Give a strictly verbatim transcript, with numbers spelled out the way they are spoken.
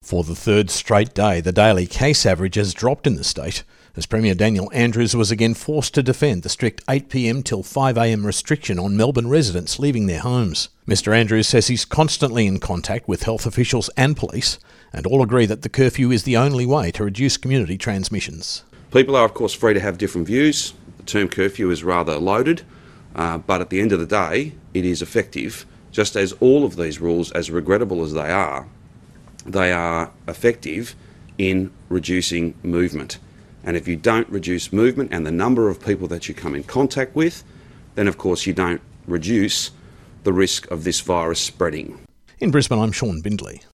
For the third straight day, the daily case average has dropped in the state, as Premier Daniel Andrews was again forced to defend the strict eight p m till five a m restriction on Melbourne residents leaving their homes. Mister Andrews says he's constantly in contact with health officials and police, and all agree that the curfew is the only way to reduce community transmissions. People are, of course, free to have different views. The term curfew is rather loaded, uh, but at the end of the day, it is effective. Just as all of these rules, as regrettable as they are, they are effective in reducing movement. And if you don't reduce movement and the number of people that you come in contact with, then of course you don't reduce the risk of this virus spreading. In Brisbane, I'm Sean Bindley.